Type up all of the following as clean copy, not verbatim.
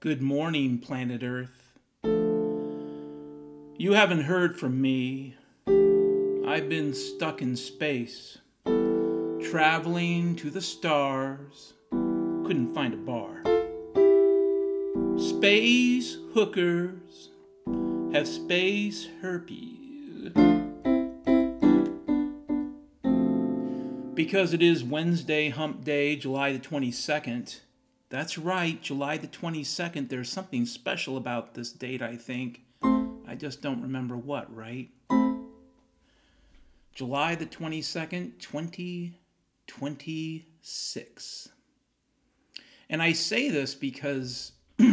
Good morning, planet Earth. You haven't heard from me. I've been stuck in space, traveling to the stars. Couldn't find a bar. Space hookers have space herpes. Because it is Wednesday, hump day, July the 22nd. That's right, July the 22nd. There's something special about this date, I think. I just don't remember what, right? July the 22nd, 2026. And I say this because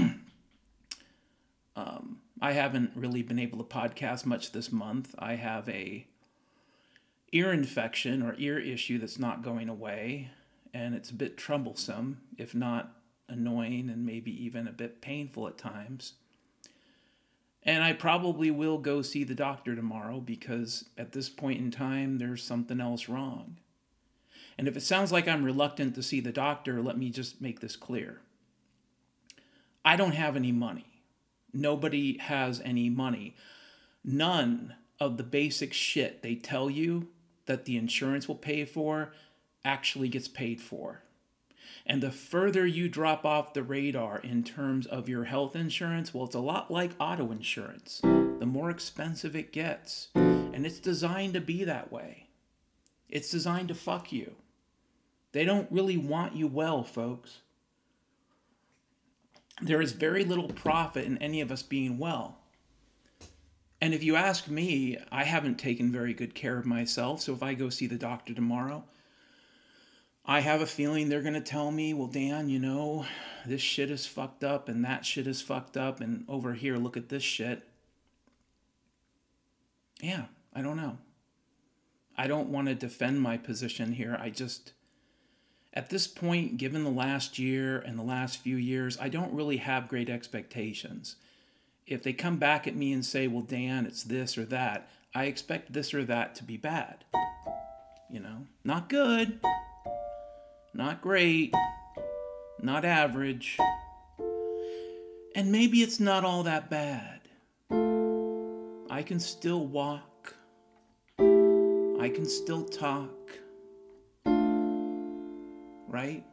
I haven't really been able to podcast much this month. I have a ear infection or ear issue that's not going away, and it's a bit troublesome, if not annoying and maybe even a bit painful at times. And I probably will go see the doctor tomorrow because at this point in time, there's something else wrong. And if it sounds like I'm reluctant to see the doctor, let me just make this clear. I don't have any money. Nobody has any money. None of the basic shit they tell you that the insurance will pay for actually gets paid for. And the further you drop off the radar in terms of your health insurance, well, it's a lot like auto insurance. The more expensive it gets. And it's designed to be that way. It's designed to fuck you. They don't really want you well, folks. There is very little profit in any of us being well. And if you ask me, I haven't taken very good care of myself, so if I go see the doctor tomorrow, I have a feeling they're going to tell me, well, Dan, you know, this shit is fucked up and that shit is fucked up and over here, look at this shit. Yeah, I don't know. I don't want to defend my position here. At this point, given the last year and the last few years, I don't really have great expectations. If they come back at me and say, well, Dan, it's this or that, I expect this or that to be bad. You know, not good. Not great, not average, and maybe it's not all that bad. I can still walk, I can still talk, right?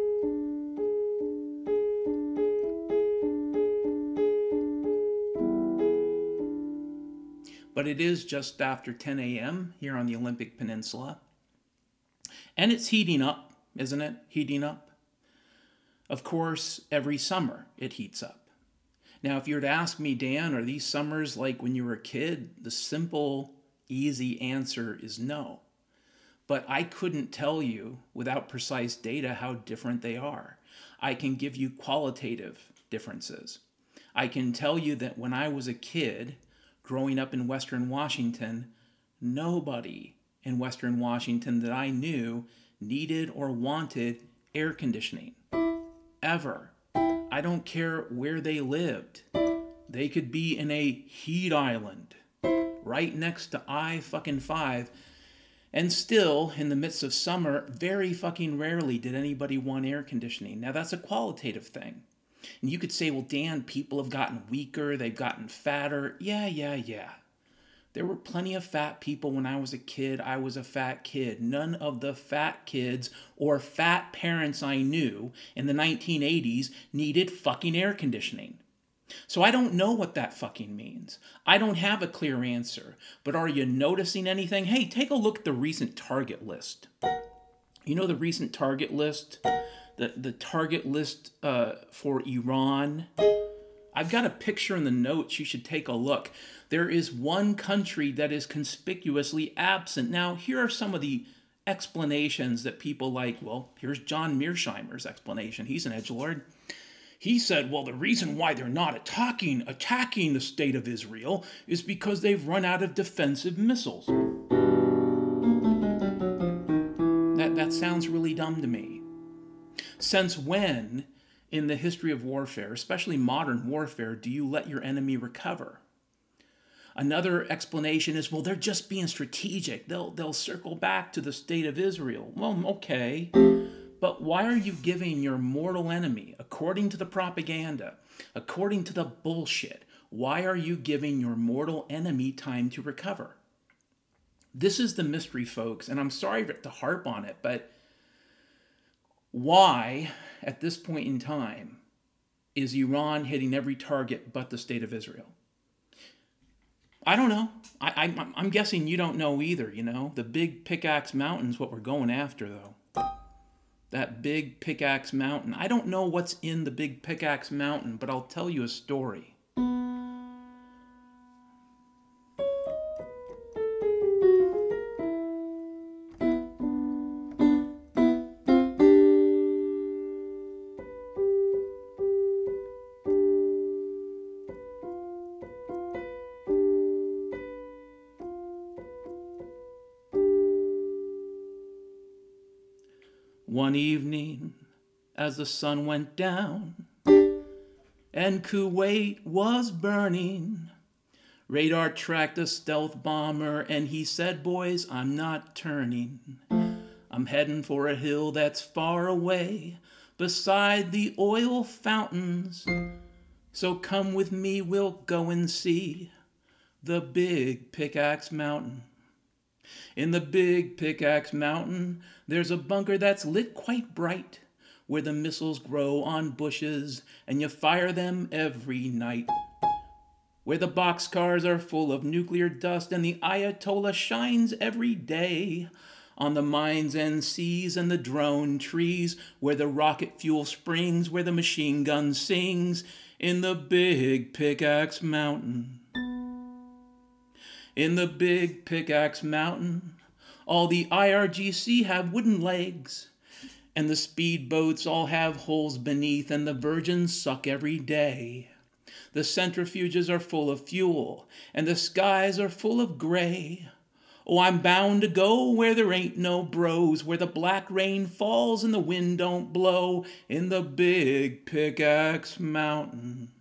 But it is just after 10 a.m. here on the Olympic Peninsula, and it's heating up. Isn't it? Heating up. Of course, every summer it heats up. Now, if you were to ask me, Dan, are these summers like when you were a kid? The simple, easy answer is no. But I couldn't tell you without precise data how different they are. I can give you qualitative differences. I can tell you that when I was a kid growing up in Western Washington, nobody in Western Washington that I knew needed or wanted air conditioning. Ever. I don't care where they lived. They could be in a heat island right next to I-5, and still, in the midst of summer, very fucking rarely did anybody want air conditioning. Now, that's a qualitative thing. And you could say, well, Dan, people have gotten weaker, they've gotten fatter. Yeah. There were plenty of fat people when I was a kid. I was a fat kid. None of the fat kids or fat parents I knew in the 1980s needed fucking air conditioning. So I don't know what that fucking means. I don't have a clear answer. But are you noticing anything? Hey, take a look at the recent target list. You know the recent target list? The target list for Iran? I've got a picture in the notes. You should take a look. There is one country that is conspicuously absent. Now, here are some of the explanations that people like. Well, here's John Mearsheimer's explanation. He's an edgelord. He said, well, the reason why they're not attacking the state of Israel is because they've run out of defensive missiles. That sounds really dumb to me. Since when, in the history of warfare, especially modern warfare, do you let your enemy recover? Another explanation is, well, they're just being strategic. They'll circle back to the state of Israel. Well, okay. But why are you giving your mortal enemy, according to the propaganda, according to the bullshit, why are you giving your mortal enemy time to recover? This is the mystery, folks, and I'm sorry to harp on it, but why, at this point in time, is Iran hitting every target but the state of Israel? I don't know. I'm guessing you don't know either, you know? The Big Pickaxe Mountain's what we're going after, though. That Big Pickaxe Mountain. I don't know what's in the Big Pickaxe Mountain, but I'll tell you a story. One evening, as the sun went down and Kuwait was burning, radar tracked a stealth bomber and he said, "Boys, I'm not turning. I'm heading for a hill that's far away beside the oil fountains. So come with me, we'll go and see the Big Pickaxe Mountain. In the Big Pickaxe Mountain, there's a bunker that's lit quite bright, where the missiles grow on bushes and you fire them every night. Where the boxcars are full of nuclear dust and the Ayatollah shines every day. On the mines and seas and the drone trees, where the rocket fuel springs, where the machine gun sings, in the Big Pickaxe Mountain. In the Big Pickaxe Mountain, all the IRGC have wooden legs, and the speedboats all have holes beneath, and the Virgins suck every day. The centrifuges are full of fuel, and the skies are full of gray. Oh, I'm bound to go where there ain't no bros, where the black rain falls and the wind don't blow, in the Big Pickaxe Mountain.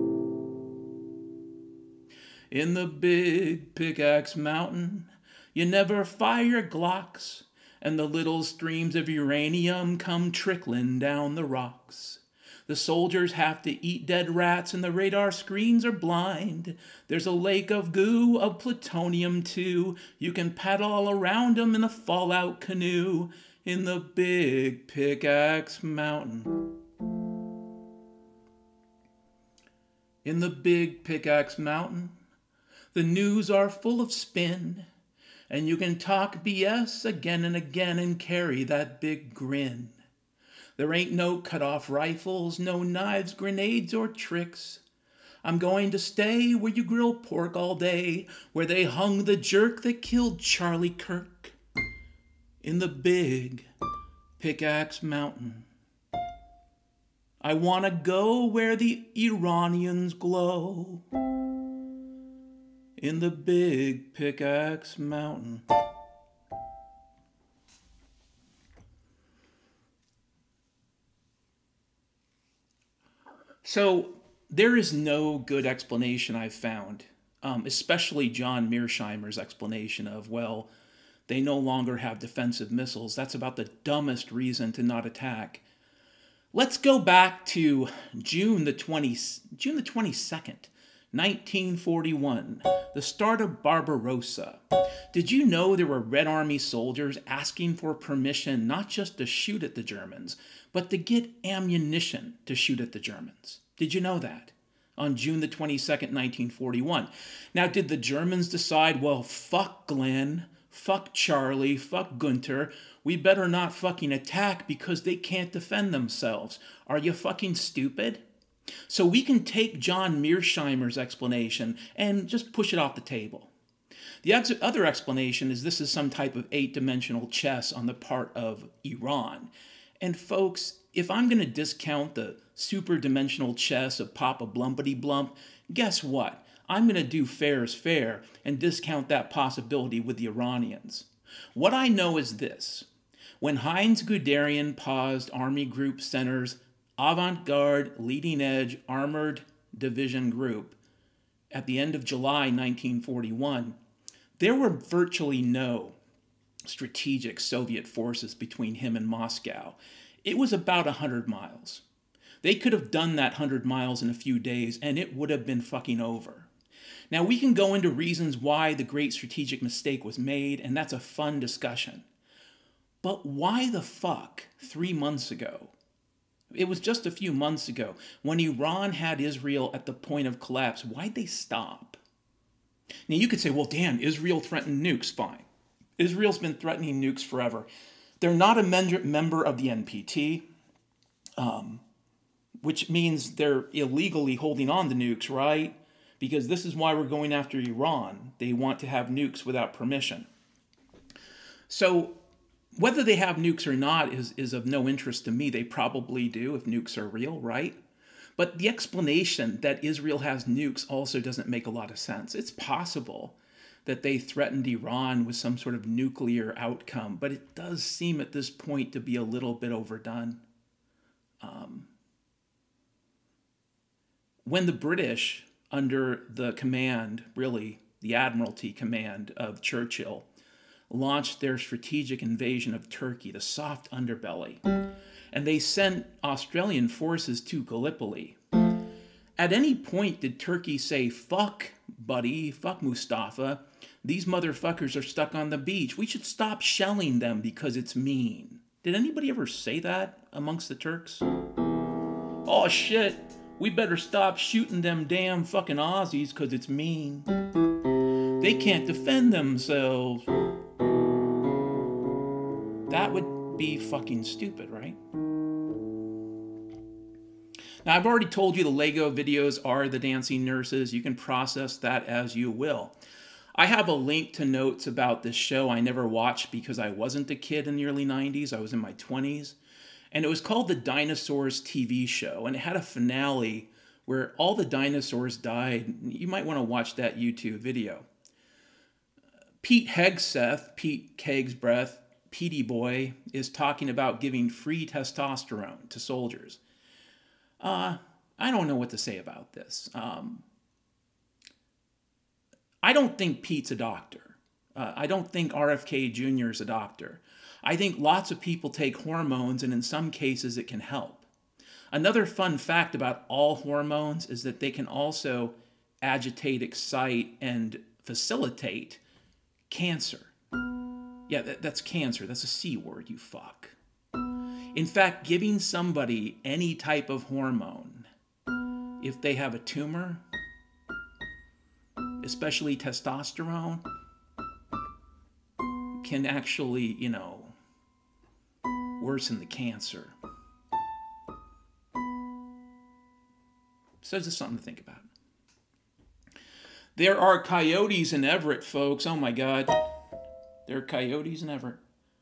In the Big Pickaxe Mountain, you never fire Glocks, and the little streams of uranium come trickling down the rocks. The soldiers have to eat dead rats and the radar screens are blind. There's a lake of goo, of plutonium too. You can paddle all around them in a fallout canoe in the Big Pickaxe Mountain. In the Big Pickaxe Mountain, the news are full of spin, and you can talk BS again and again and carry that big grin. There ain't no cut-off rifles, no knives, grenades, or tricks. I'm going to stay where you grill pork all day, where they hung the jerk that killed Charlie Kirk. In the Big Pickaxe Mountain. I want to go where the Iranians glow. In the Big Pickaxe Mountain. So there is no good explanation I've found, especially John Mearsheimer's explanation of, well, they no longer have defensive missiles. That's about the dumbest reason to not attack. Let's go back to June the 22nd. 1941, the start of Barbarossa. Did you know there were Red Army soldiers asking for permission not just to shoot at the Germans, but to get ammunition to shoot at the Germans? Did you know that? On June the 22nd, 1941. Now, did the Germans decide, well, fuck Glenn, fuck Charlie, fuck Gunter, we better not fucking attack because they can't defend themselves? Are you fucking stupid? So we can take John Mearsheimer's explanation and just push it off the table. The other explanation is this is some type of 8-dimensional chess on the part of Iran. And folks, if I'm going to discount the super-dimensional chess of Papa Blumpity Blump, guess what? I'm going to do fair is fair and discount that possibility with the Iranians. What I know is this. When Heinz Guderian paused Army Group Center's avant-garde, leading-edge armored division group at the end of July 1941, there were virtually no strategic Soviet forces between him and Moscow. It was about 100 miles. They could have done that 100 miles in a few days, and it would have been fucking over. Now, we can go into reasons why the great strategic mistake was made, and that's a fun discussion. But why the fuck 3 months ago? It was just a few months ago, when Iran had Israel at the point of collapse, why'd they stop? Now, you could say, well, Dan, Israel threatened nukes. Fine. Israel's been threatening nukes forever. They're not a member of the NPT, which means they're illegally holding on to nukes, right? Because this is why we're going after Iran. They want to have nukes without permission. So whether they have nukes or not is of no interest to me. They probably do if nukes are real, right? But the explanation that Israel has nukes also doesn't make a lot of sense. It's possible that they threatened Iran with some sort of nuclear outcome, but it does seem at this point to be a little bit overdone. When the British, under the command, really the Admiralty command of Churchill, launched their strategic invasion of Turkey, the soft underbelly, and they sent Australian forces to Gallipoli. At any point did Turkey say, fuck, buddy, fuck Mustafa, these motherfuckers are stuck on the beach. We should stop shelling them because it's mean. Did anybody ever say that amongst the Turks? Oh shit, we better stop shooting them damn fucking Aussies because it's mean. They can't defend themselves. That would be fucking stupid, right? Now, I've already told you the Lego videos are the dancing nurses. You can process that as you will. I have a link to notes about this show I never watched because I wasn't a kid in the early 90s. I was in my 20s. And it was called The Dinosaurs TV Show. And it had a finale where all the dinosaurs died. You might want to watch that YouTube video. Pete Hegseth, Pete Keg's Breath, Petey Boy, is talking about giving free testosterone to soldiers. I don't know what to say about this. I don't think Pete's a doctor. I don't think RFK Jr. is a doctor. I think lots of people take hormones, and in some cases it can help. Another fun fact about all hormones is that they can also agitate, excite, and facilitate cancer. Yeah, that's cancer. That's a C word, you fuck. In fact, giving somebody any type of hormone, if they have a tumor, especially testosterone, can actually, worsen the cancer. So it's just something to think about. There are coyotes in Everett, folks. Oh my God. There are coyotes in Everett.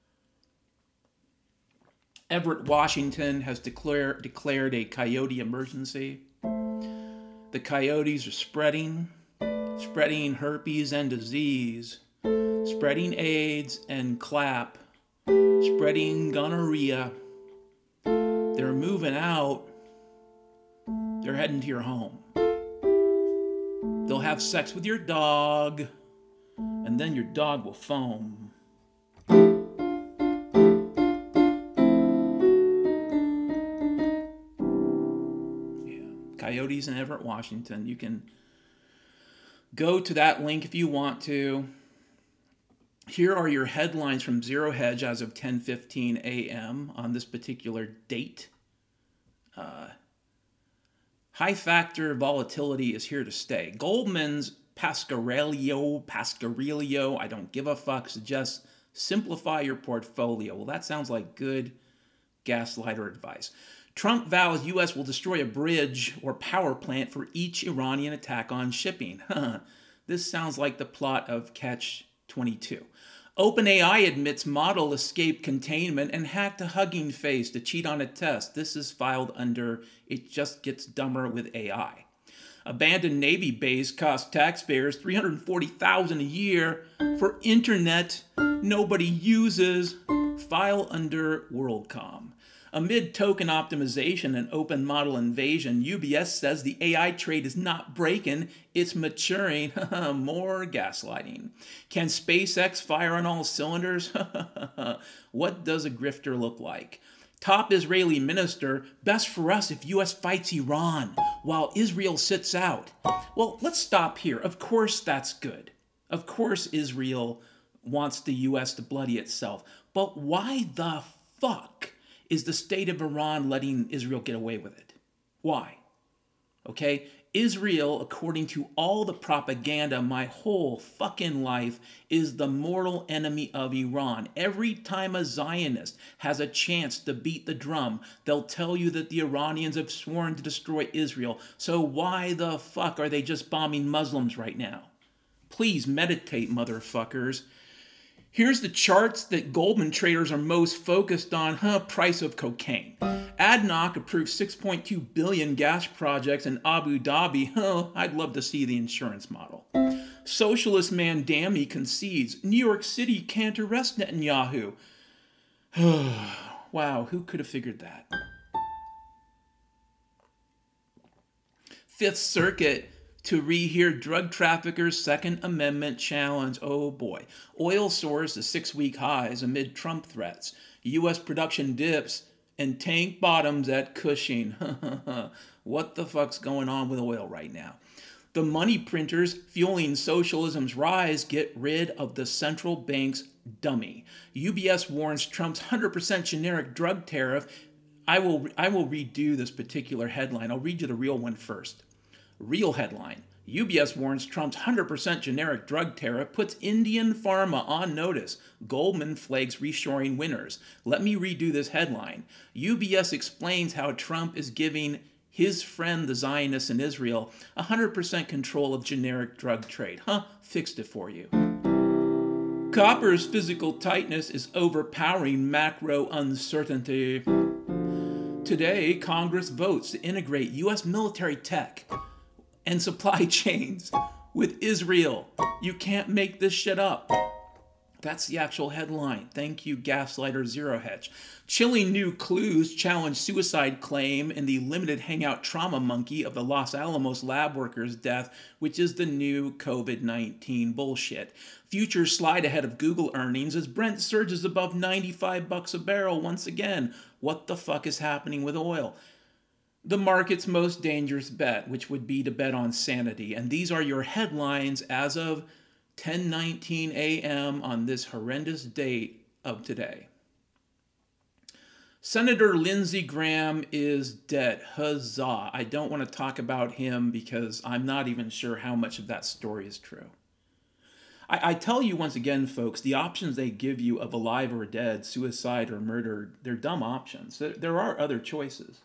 Everett, Washington has declared a coyote emergency. The coyotes are spreading herpes and disease, spreading AIDS and clap, spreading gonorrhea. They're moving out. They're heading to your home. They'll have sex with your dog, and then your dog will foam. Coyotes in Everett, Washington. You can go to that link if you want to. Here are your headlines from Zero Hedge as of 10:15 a.m. on this particular date. High factor volatility is here to stay. Goldman's Pasquarello, I don't give a fuck, suggests simplify your portfolio. Well, that sounds like good gaslighter advice. Trump vows U.S. will destroy a bridge or power plant for each Iranian attack on shipping. This sounds like the plot of Catch-22. OpenAI admits model escaped containment and hacked a Hugging Face to cheat on a test. This is filed under It Just Gets Dumber with AI. Abandoned Navy base costs taxpayers $340,000 a year for internet nobody uses. File under WorldCom. Amid token optimization and open model invasion, UBS says the AI trade is not breaking, it's maturing. More gaslighting. Can SpaceX fire on all cylinders? What does a grifter look like? Top Israeli minister, best for us if U.S. fights Iran while Israel sits out. Well, let's stop here. Of course that's good. Of course Israel wants the U.S. to bloody itself. But why the fuck is the state of Iran letting Israel get away with it? Why? Okay? Israel, according to all the propaganda my whole fucking life, is the mortal enemy of Iran. Every time a Zionist has a chance to beat the drum, they'll tell you that the Iranians have sworn to destroy Israel. So why the fuck are they just bombing Muslims right now? Please meditate, motherfuckers. Here's the charts that Goldman traders are most focused on. Price of cocaine. ADNOC approved 6.2 billion gas projects in Abu Dhabi. I'd love to see the insurance model. Socialist man Dami concedes New York City can't arrest Netanyahu. Wow, who could have figured that? Fifth Circuit to rehear drug traffickers' Second Amendment challenge. Oh boy. Oil soars to 6-week highs amid Trump threats. U.S. production dips and tank bottoms at Cushing. What the fuck's going on with oil right now? The money printers fueling socialism's rise get rid of the central bank's dummy. UBS warns Trump's 100% generic drug tariff. I will redo this particular headline. I'll read you the real one first. Real headline. UBS warns Trump's 100% generic drug tariff puts Indian pharma on notice. Goldman flags reshoring winners. Let me redo this headline. UBS explains how Trump is giving his friend, the Zionists in Israel, 100% control of generic drug trade. Fixed it for you. Copper's physical tightness is overpowering macro uncertainty. Today, Congress votes to integrate U.S. military tech and supply chains with Israel. You can't make this shit up. That's the actual headline. Thank you, Gaslighter Zero Hedge. Chilling new clues challenge suicide claim in the limited hangout trauma monkey of the Los Alamos lab worker's death, which is the new COVID-19 bullshit. Futures slide ahead of Google earnings as Brent surges above $95 a barrel once again. What the fuck is happening with oil? The market's most dangerous bet, which would be to bet on sanity. And these are your headlines as of 10:19 a.m. on this horrendous date of today. Senator Lindsey Graham is dead. Huzzah. I don't want to talk about him because I'm not even sure how much of that story is true. I tell you once again, folks, the options they give you of alive or dead, suicide or murder, they're dumb options. There are other choices.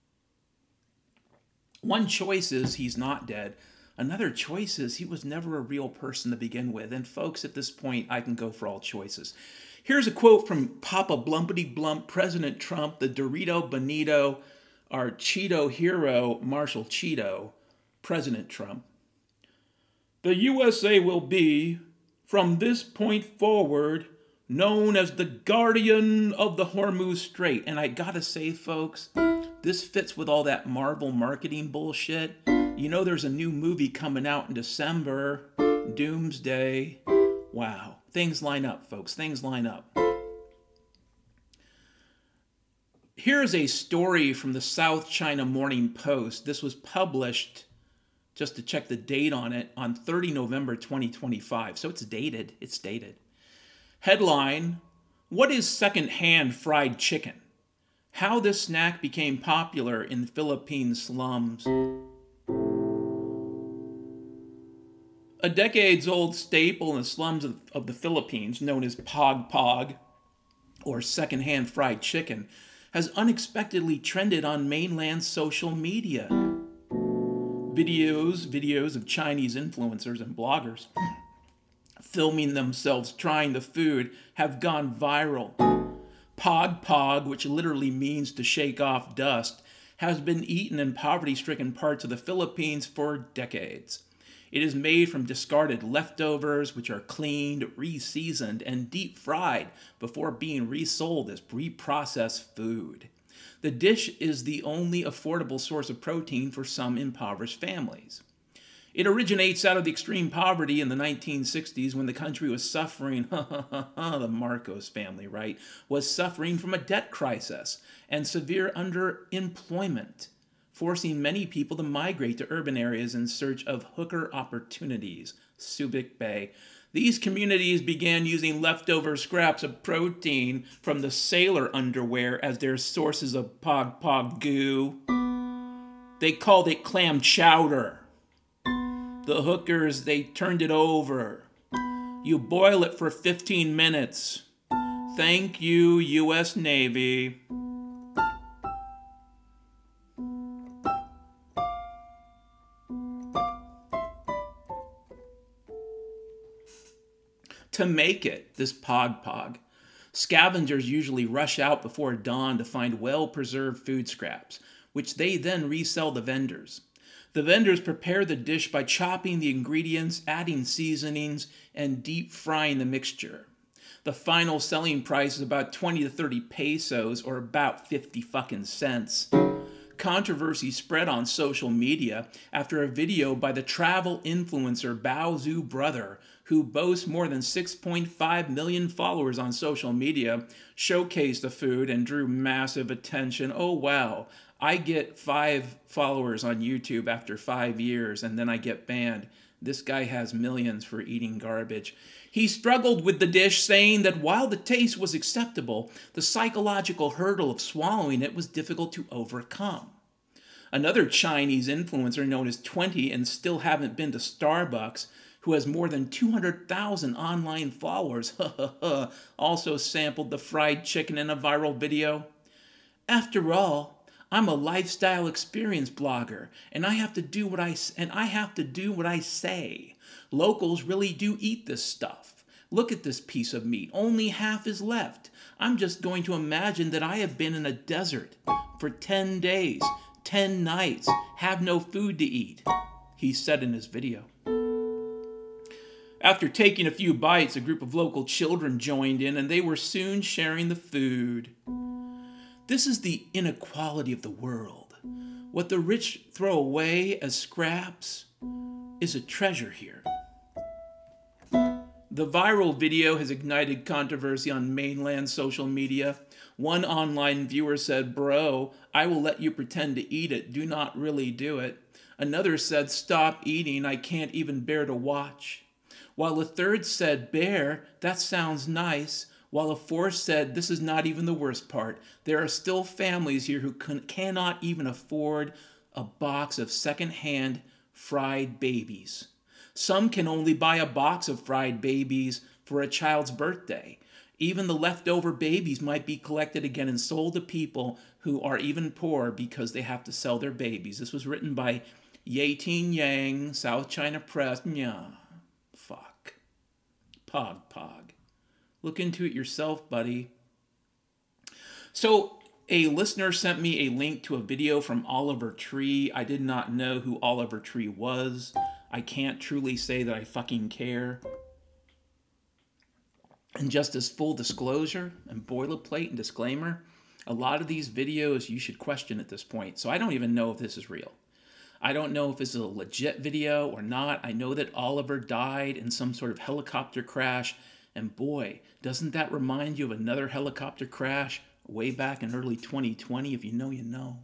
One choice is he's not dead. Another choice is he was never a real person to begin with. And folks, at this point, I can go for all choices. Here's a quote from Papa Blumpity Blump, President Trump, the Dorito Bonito, our Cheeto hero, Marshall Cheeto, President Trump. The USA will be, from this point forward, known as the guardian of the Hormuz Strait. And I gotta say, folks, this fits with all that Marvel marketing bullshit. You know there's a new movie coming out in December, Doomsday. Wow. Things line up, folks. Things line up. Here's a story from the South China Morning Post. This was published, just to check the date on it, on 30 November 2025. So it's dated. It's dated. Headline, what is second-hand fried chicken? How this snack became popular in Philippine slums. A decades-old staple in the slums of the Philippines, known as Pog Pog, or second-hand fried chicken, has unexpectedly trended on mainland social media. Videos of Chinese influencers and bloggers filming themselves trying the food have gone viral. Pog Pog, which literally means to shake off dust, has been eaten in poverty-stricken parts of the Philippines for decades. It is made from discarded leftovers, which are cleaned, re-seasoned, and deep-fried before being resold as reprocessed food. The dish is the only affordable source of protein for some impoverished families. It originates out of the extreme poverty in the 1960s when the country was suffering, the Marcos family, right, was suffering from a debt crisis and severe underemployment, forcing many people to migrate to urban areas in search of hooker opportunities. Subic Bay. These communities began using leftover scraps of protein from the sailor underwear as their sources of pog goo. They called it clam chowder. The hookers, they turned it over. You boil it for 15 minutes. Thank you, U.S. Navy. To make it, this pog, scavengers usually rush out before dawn to find well-preserved food scraps, which they then resell to vendors. The vendors prepare the dish by chopping the ingredients, adding seasonings, and deep frying the mixture. The final selling price is about 20 to 30 pesos, or about 50 fucking cents. Controversy spread on social media after a video by the travel influencer Baozu Brother, who boasts more than 6.5 million followers on social media, showcased the food and drew massive attention. Oh wow, I get 5 followers on YouTube after 5 years and then I get banned. This guy has millions for eating garbage. He struggled with the dish, saying that while the taste was acceptable, the psychological hurdle of swallowing it was difficult to overcome. Another Chinese influencer known as 20 and still haven't been to Starbucks, who has more than 200,000 online followers, also sampled the fried chicken in a viral video. After all, I'm a lifestyle experience blogger, and I have to do what I say. Locals really do eat this stuff. Look at this piece of meat. Only half is left. I'm just going to imagine that I have been in a desert for 10 days, 10 nights, have no food to eat, he said in his video. After taking a few bites, a group of local children joined in, and they were soon sharing the food. This is the inequality of the world. What the rich throw away as scraps is a treasure here. The viral video has ignited controversy on mainland social media. One online viewer said, "Bro, I will let you pretend to eat it. Do not really do it." Another said, "Stop eating. I can't even bear to watch." While a third said, "Bear, that sounds nice." While a fourth said, "This is not even the worst part. There are still families here who cannot even afford a box of second-hand fried babies. Some can only buy a box of fried babies for a child's birthday. Even the leftover babies might be collected again and sold to people who are even poor because they have to sell their babies." This was written by Yating Yang, South China Press. Yeah, fuck. Pog. Look into it yourself, buddy. So, a listener sent me a link to a video from Oliver Tree. I did not know who Oliver Tree was. I can't truly say that I fucking care. And just as full disclosure and boilerplate and disclaimer, a lot of these videos you should question at this point. So I don't even know if this is real. I don't know if this is a legit video or not. I know that Oliver died in some sort of helicopter crash. And boy, doesn't that remind you of another helicopter crash way back in early 2020? If you know, you know.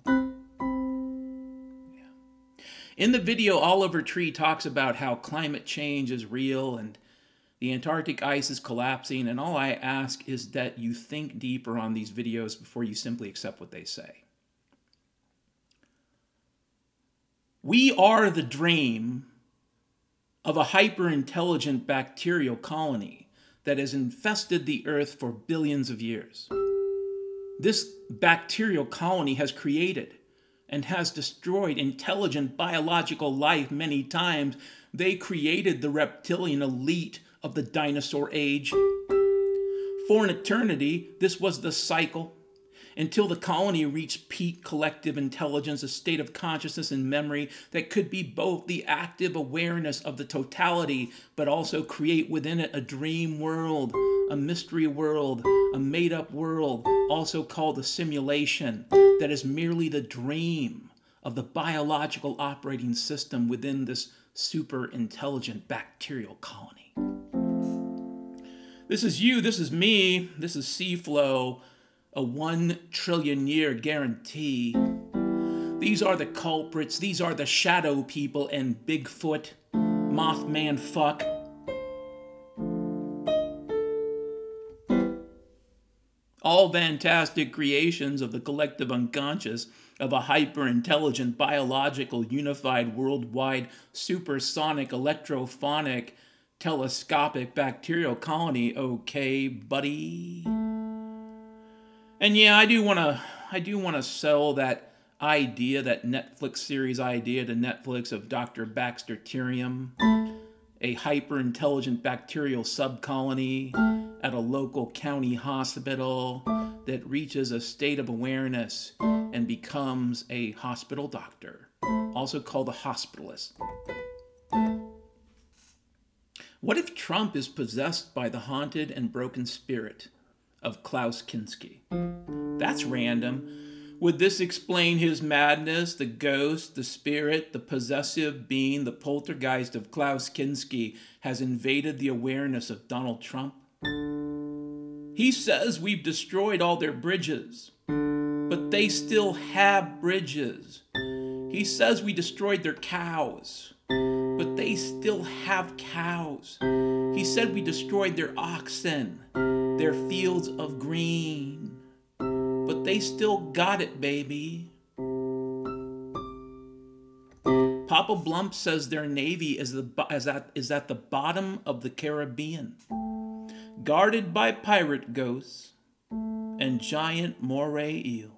Yeah. In the video, Oliver Tree talks about how climate change is real and the Antarctic ice is collapsing, and all I ask is that you think deeper on these videos before you simply accept what they say. We are the dream of a hyper-intelligent bacterial colony that has infested the earth for billions of years. This bacterial colony has created and has destroyed intelligent biological life many times. They created the reptilian elite of the dinosaur age. For an eternity, this was the cycle, until the colony reached peak collective intelligence, a state of consciousness and memory that could be both the active awareness of the totality, but also create within it a dream world, a mystery world, a made-up world, also called a simulation, that is merely the dream of the biological operating system within this super intelligent bacterial colony. This is you, this is me, this is Seaflow, a 1 trillion year guarantee. These are the culprits, these are the shadow people and Bigfoot, Mothman fuck. All fantastic creations of the collective unconscious of a hyper-intelligent, biological, unified, worldwide, supersonic, electrophonic, telescopic bacterial colony, okay, buddy? And yeah, I do want to sell that idea, that Netflix series idea to Netflix of Dr. Baxterterium, a hyper-intelligent bacterial subcolony at a local county hospital that reaches a state of awareness and becomes a hospital doctor, also called a hospitalist. What if Trump is possessed by the haunted and broken spirit of Klaus Kinski? That's random. Would this explain his madness, the ghost, the spirit, the possessive being, the poltergeist of Klaus Kinski has invaded the awareness of Donald Trump? He says we've destroyed all their bridges, but they still have bridges. He says we destroyed their cows, but they still have cows. He said we destroyed their oxen, their fields of green, but they still got it, baby. Papa Blump says their navy is at the bottom of the Caribbean, guarded by pirate ghosts and giant moray eels.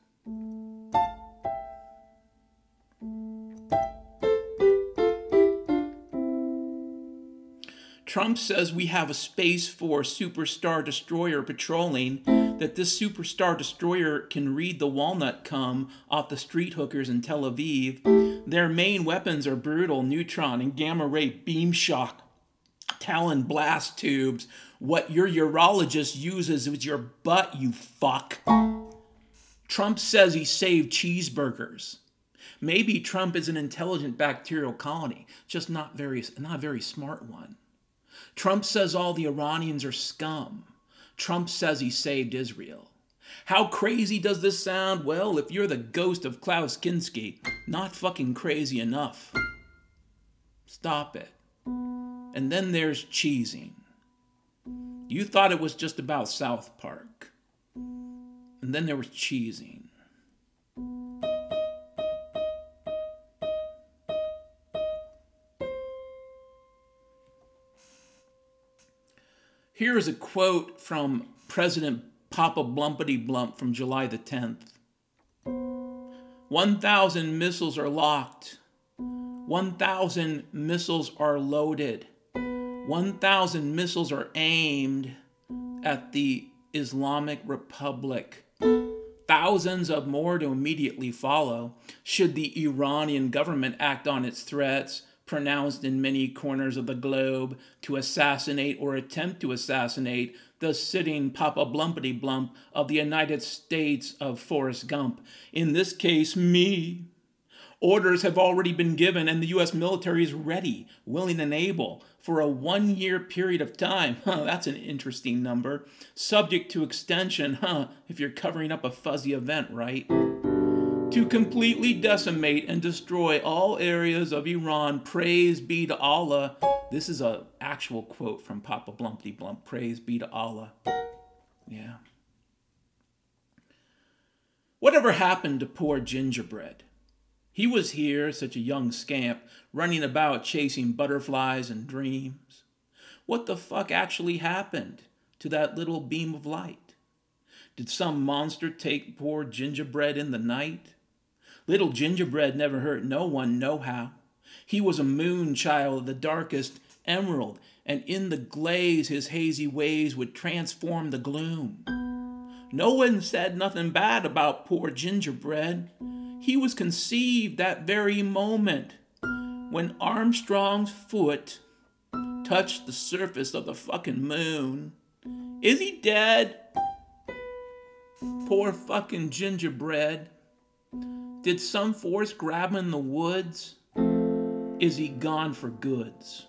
Trump says we have a Space Force superstar destroyer patrolling, that this superstar destroyer can read the walnut cum off the street hookers in Tel Aviv. Their main weapons are brutal neutron and gamma ray beam shock, Talon blast tubes. What your urologist uses is your butt, you fuck. Trump says he saved cheeseburgers. Maybe Trump is an intelligent bacterial colony, just not a very smart one. Trump says all the Iranians are scum. Trump says he saved Israel. How crazy does this sound? Well, if you're the ghost of Klaus Kinski, not fucking crazy enough. Stop it. And then there's cheesing. You thought it was just about South Park. And then there was cheesing. Here is a quote from President Papa Blumpity Blump from July the 10th. 1,000 missiles are locked. 1,000 missiles are loaded. 1,000 missiles are aimed at the Islamic Republic. Thousands of more to immediately follow should the Iranian government act on its threats pronounced in many corners of the globe to assassinate or attempt to assassinate the sitting Papa Blumpity Blump of the United States of Forrest Gump. In this case, me. Orders have already been given and the U.S. military is ready, willing and able for a 1-year period of time. That's an interesting number. Subject to extension, if you're covering up a fuzzy event, right? To completely decimate and destroy all areas of Iran. Praise be to Allah. This is an actual quote from Papa Blumpty Blump. Praise be to Allah. Yeah. Whatever happened to poor Gingerbread? He was here, such a young scamp, running about chasing butterflies and dreams. What the fuck actually happened to that little beam of light? Did some monster take poor Gingerbread in the night? Little Gingerbread never hurt no one nohow. He was a moon child of the darkest emerald, and in the glaze his hazy ways would transform the gloom. No one said nothing bad about poor Gingerbread. He was conceived that very moment when Armstrong's foot touched the surface of the fucking moon. Is he dead? Poor fucking Gingerbread. Did some force grab him in the woods? Is he gone for goods?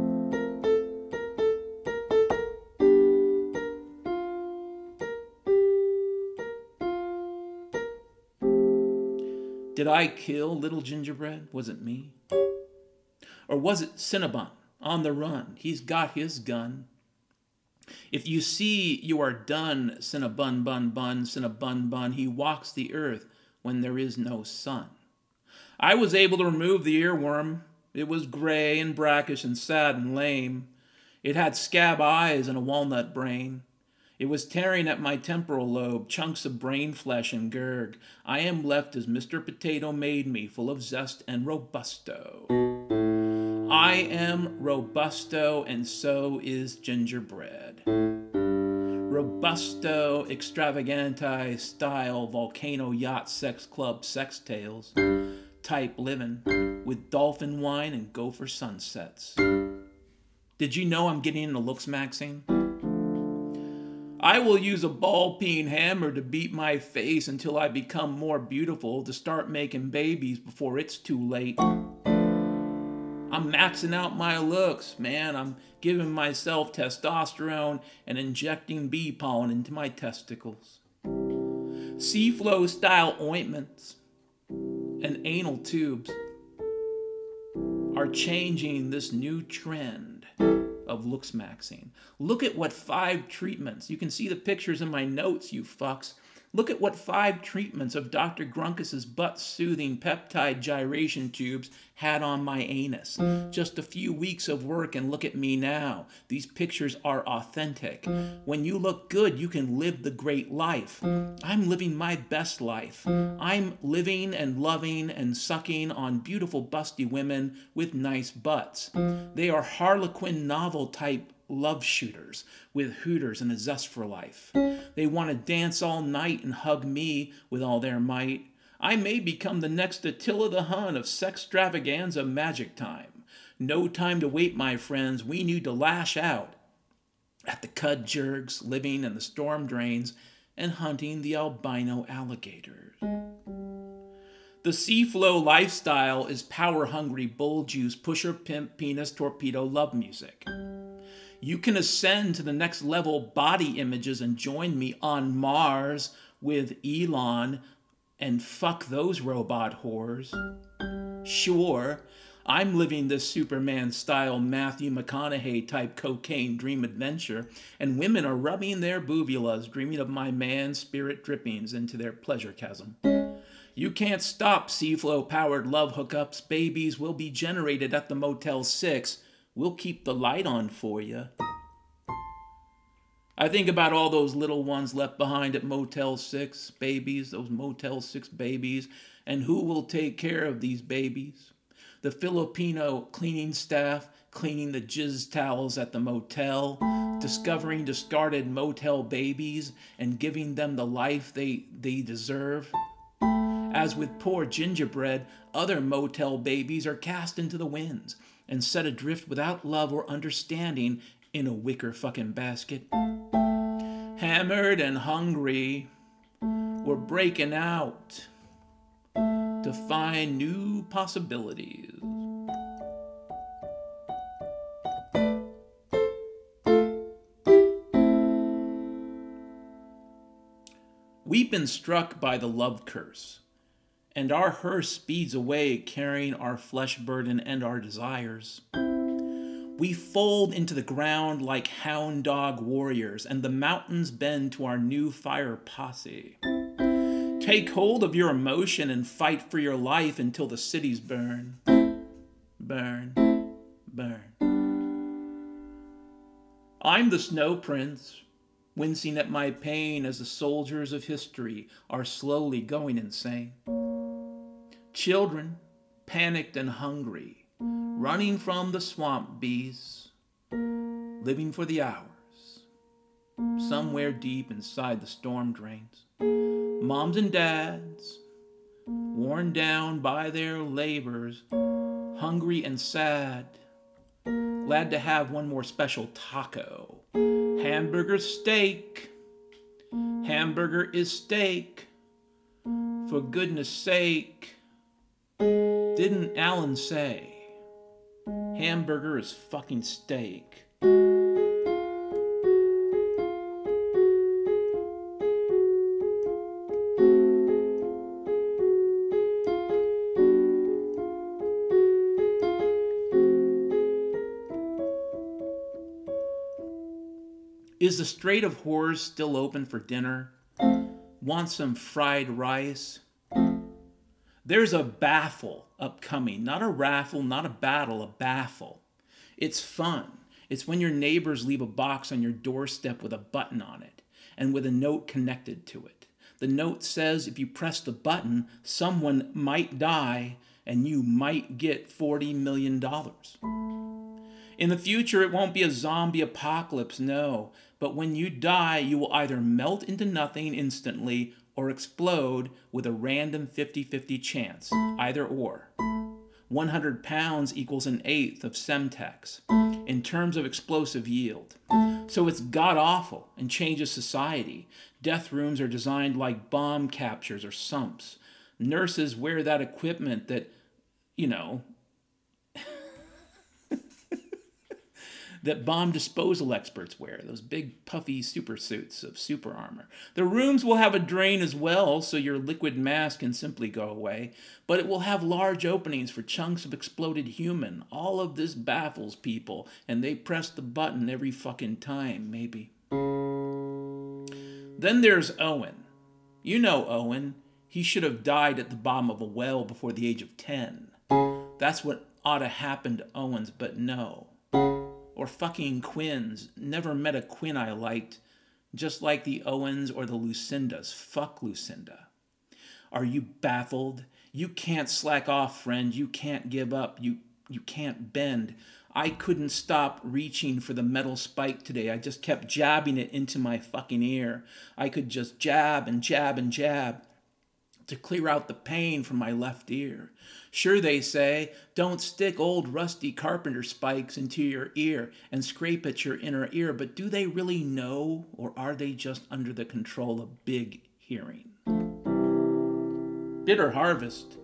Did I kill little gingerbread? Was it me? Or was it Cinnabon on the run? He's got his gun. If you see you are done, Cinnabon, bun, bun, Cinnabon, bun, he walks the earth when there is no sun. I was able to remove the earworm. It was gray and brackish and sad and lame. It had scab eyes and a walnut brain. It was tearing at my temporal lobe, chunks of brain flesh and gurg. I am left as Mr. Potato made me, full of zest and robusto. I am robusto, and so is gingerbread. Robusto, extravaganti, style, volcano, yacht, sex club, sex tales, type living, with dolphin wine and gopher sunsets. Did you know I'm getting into looks maxing? I will use a ball-peen hammer to beat my face until I become more beautiful to start making babies before it's too late. I'm maxing out my looks, man. I'm giving myself testosterone and injecting bee pollen into my testicles. Seaflow style ointments and anal tubes are changing this new trend of looks maxing. Look at what 5 treatments, you can see the pictures in my notes, you fucks. Look at what 5 treatments of Dr. Grunkus's butt-soothing peptide gyration tubes had on my anus. Just a few weeks of work and look at me now. These pictures are authentic. When you look good, you can live the great life. I'm living my best life. I'm living and loving and sucking on beautiful busty women with nice butts. They are Harlequin novel type love shooters with hooters and a zest for life. They want to dance all night and hug me with all their might. I may become the next Attila the Hun of sextravaganza magic time. No time to wait, my friends. We need to lash out at the cud jerks living in the storm drains and hunting the albino alligators. The Seaflow lifestyle is power-hungry bull juice, pusher, pimp, penis, torpedo, love music. You can ascend to the next level body images and join me on Mars with Elon and fuck those robot whores. Sure, I'm living this Superman-style Matthew McConaughey type cocaine dream adventure, and women are rubbing their boobulas, dreaming of my man's spirit drippings into their pleasure chasm. You can't stop Seaflow-powered love hookups. Babies will be generated at the Motel 6. We'll keep the light on for you. I think about all those little ones left behind at Motel 6 babies, those Motel 6 babies, and who will take care of these babies? The Filipino cleaning staff cleaning the jizz towels at the motel, discovering discarded motel babies and giving them the life they deserve. As with poor gingerbread, other motel babies are cast into the winds and set adrift without love or understanding in a wicker fucking basket. Hammered and hungry, we're breaking out to find new possibilities. We've been struck by the love curse, and our hearse speeds away carrying our flesh burden and our desires. We fold into the ground like hound dog warriors, and the mountains bend to our new fire posse. Take hold of your emotion and fight for your life until the cities burn. Burn. Burn. I'm the Snow Prince, wincing at my pain as the soldiers of history are slowly going insane. Children, panicked and hungry, running from the swamp beasts, living for the hours, somewhere deep inside the storm drains. Moms and dads, worn down by their labors, hungry and sad, glad to have one more special taco. Hamburger steak, hamburger is steak, for goodness sake, didn't Alan say? Hamburger is fucking steak. Is the Strait of Horrors still open for dinner? Want some fried rice? There's a baffle upcoming. Not a raffle, not a battle, a baffle. It's fun. It's when your neighbors leave a box on your doorstep with a button on it and with a note connected to it. The note says if you press the button, someone might die and you might get $40 million. In the future, it won't be a zombie apocalypse, no. But when you die, you will either melt into nothing instantly or explode with a random 50-50 chance, either or. 100 pounds equals an eighth of Semtex in terms of explosive yield. So it's god-awful and changes society. Death rooms are designed like bomb captures or sumps. Nurses wear that equipment that, that bomb disposal experts wear, those big puffy super suits of super armor. The rooms will have a drain as well, so your liquid mass can simply go away, but it will have large openings for chunks of exploded human. All of this baffles people, and they press the button every fucking time, maybe. Then there's Owen. You know Owen. He should have died at the bottom of a well before the age of 10. That's what ought to happen to Owens, but no. Or fucking Quinns. Never met a Quinn I liked. Just like the Owens or the Lucindas. Fuck Lucinda. Are you baffled? You can't slack off, friend. You can't give up. You can't bend. I couldn't stop reaching for the metal spike today. I just kept jabbing it into my fucking ear. I could just jab and jab and jab to clear out the pain from my left ear. Sure, they say, don't stick old rusty carpenter spikes into your ear and scrape at your inner ear, but do they really know, or are they just under the control of big hearing? Bitter Harvest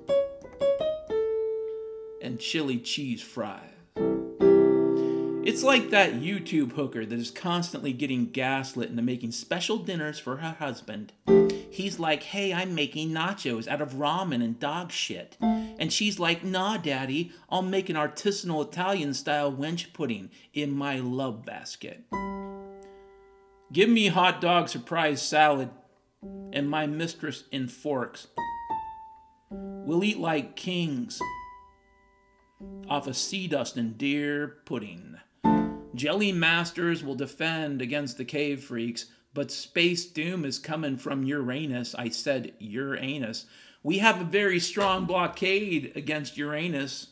and chili cheese fries. It's like that YouTube hooker that is constantly getting gaslit into making special dinners for her husband. He's like, hey, I'm making nachos out of ramen and dog shit. And she's like, nah, daddy, I'll make an artisanal Italian-style wench pudding in my love basket. Give me hot dog surprise salad and my mistress in forks. We'll eat like kings off of sea dust and deer pudding. Jelly Masters will defend against the cave freaks, but space doom is coming from Uranus. I said Uranus. We have a very strong blockade against Uranus,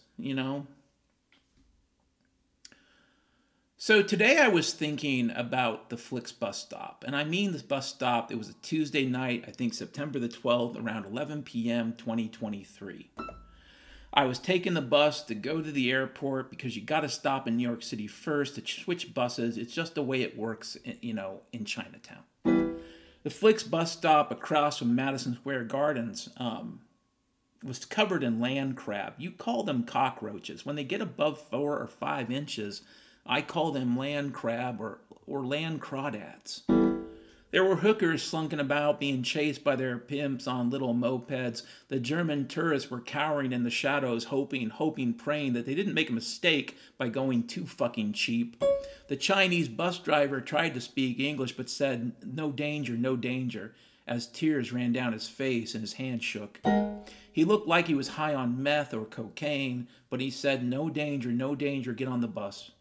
So today I was thinking about the Flix bus stop. And I mean this bus stop, it was a Tuesday night, I think September the 12th, around 11 p.m. 2023. I was taking the bus to go to the airport because you got to stop in New York City first to switch buses. It's just the way it works, in Chinatown. The Flix bus stop across from Madison Square Gardens was covered in land crab. You call them cockroaches. When they get above 4 or 5 inches, I call them land crab or land crawdads. There were hookers slunking about being chased by their pimps on little mopeds. The German tourists were cowering in the shadows, hoping, praying that they didn't make a mistake by going too fucking cheap. The Chinese bus driver tried to speak English but said, no danger, as tears ran down his face and his hand shook. He looked like he was high on meth or cocaine, but he said, no danger, get on the bus.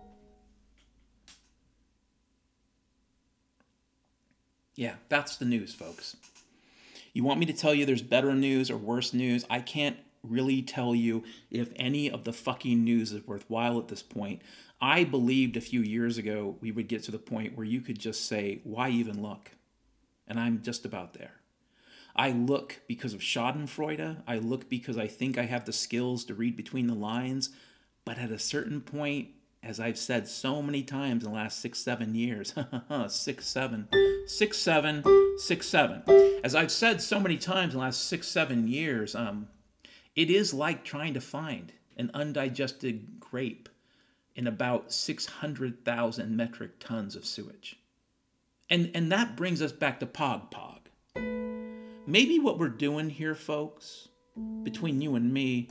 Yeah, that's the news, folks. You want me to tell you there's better news or worse news? I can't really tell you if any of the fucking news is worthwhile at this point. I believed a few years ago we would get to the point where you could just say, why even look? And I'm just about there. I look because of schadenfreude. I look because I think I have the skills to read between the lines. But at a certain point, as I've said so many times in the last 6-7 years, 6-7. As I've said so many times in the last 6-7 years, it is like trying to find an undigested grape in about 600,000 metric tons of sewage. And that brings us back to Pog Pog. Maybe what we're doing here, folks, between you and me,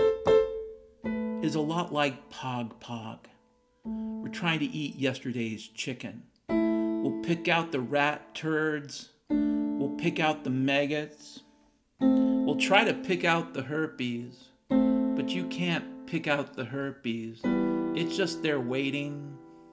is a lot like Pog Pog. We're trying to eat yesterday's chicken. We'll pick out the rat turds. We'll pick out the maggots. We'll try to pick out the herpes. But you can't pick out the herpes. It's just there waiting.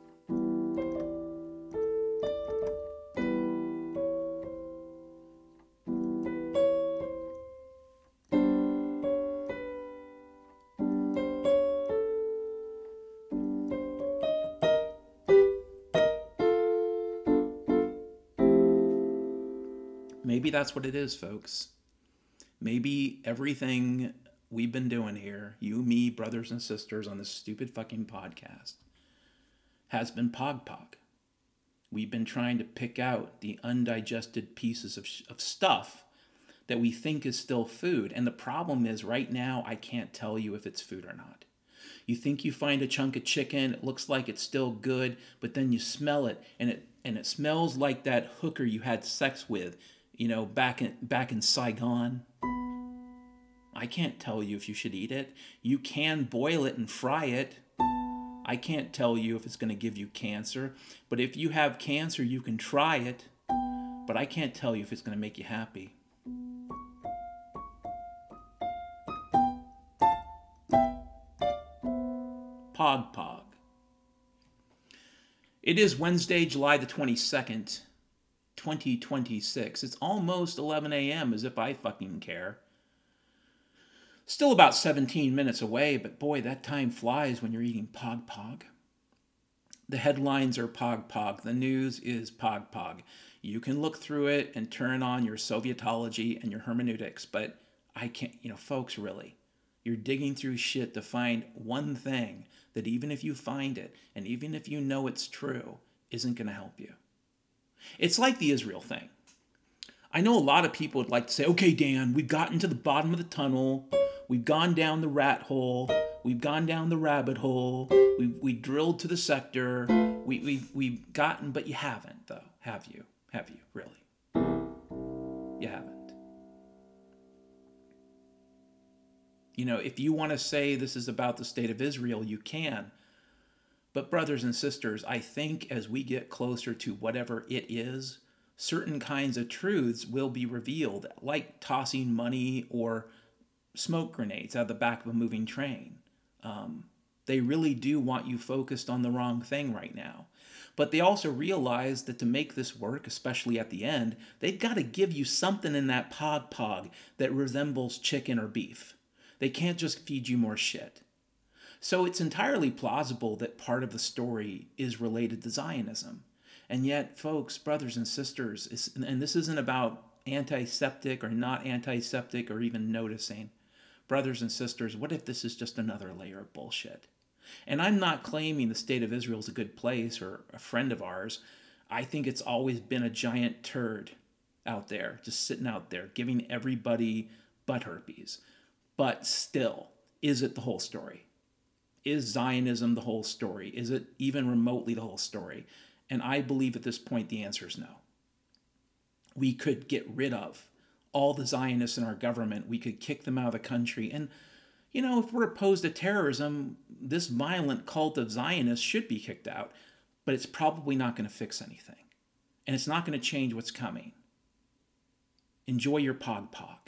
Maybe that's what it is, folks. Maybe everything we've been doing here, you, me, brothers and sisters on this stupid fucking podcast, has been Pog Pog. We've been trying to pick out the undigested pieces of stuff that we think is still food. And the problem is, right now, I can't tell you if it's food or not. You think you find a chunk of chicken, it looks like it's still good, but then you smell it, and it smells like that hooker you had sex with, back in Saigon. I can't tell you if you should eat it. You can boil it and fry it. I can't tell you if it's going to give you cancer. But if you have cancer, you can try it. But I can't tell you if it's going to make you happy. Pog Pog. It is Wednesday, July the 22nd, 2026. It's almost 11 a.m. as if I fucking care. Still about 17 minutes away, but boy, that time flies when you're eating Pog Pog. The headlines are Pog Pog. The news is Pog Pog. You can look through it and turn on your Sovietology and your hermeneutics, but I can't, folks, really. You're digging through shit to find one thing that even if you find it, and even if you know it's true, isn't going to help you. It's like the Israel thing. I know a lot of people would like to say, okay, Dan, we've gotten to the bottom of the tunnel. We've gone down the rat hole. We've gone down the rabbit hole. We drilled to the sector. We've gotten, but you haven't, though. Have you? Have you, really? You haven't. If you want to say this is about the state of Israel, you can. But brothers and sisters, I think as we get closer to whatever it is, certain kinds of truths will be revealed, like tossing money or smoke grenades out of the back of a moving train. They really do want you focused on the wrong thing right now. But they also realize that to make this work, especially at the end, they've got to give you something in that Pog Pog that resembles chicken or beef. They can't just feed you more shit. So it's entirely plausible that part of the story is related to Zionism. And yet, folks, brothers and sisters, and this isn't about antiseptic or not antiseptic or even noticing. Brothers and sisters, what if this is just another layer of bullshit? And I'm not claiming the state of Israel is a good place or a friend of ours. I think it's always been a giant turd out there, just sitting out there, giving everybody butt herpes. But still, is it the whole story? Is Zionism the whole story? Is it even remotely the whole story? And I believe at this point the answer is no. We could get rid of all the Zionists in our government. We could kick them out of the country. And, if we're opposed to terrorism, this violent cult of Zionists should be kicked out. But it's probably not going to fix anything. And it's not going to change what's coming. Enjoy your Pog Pog.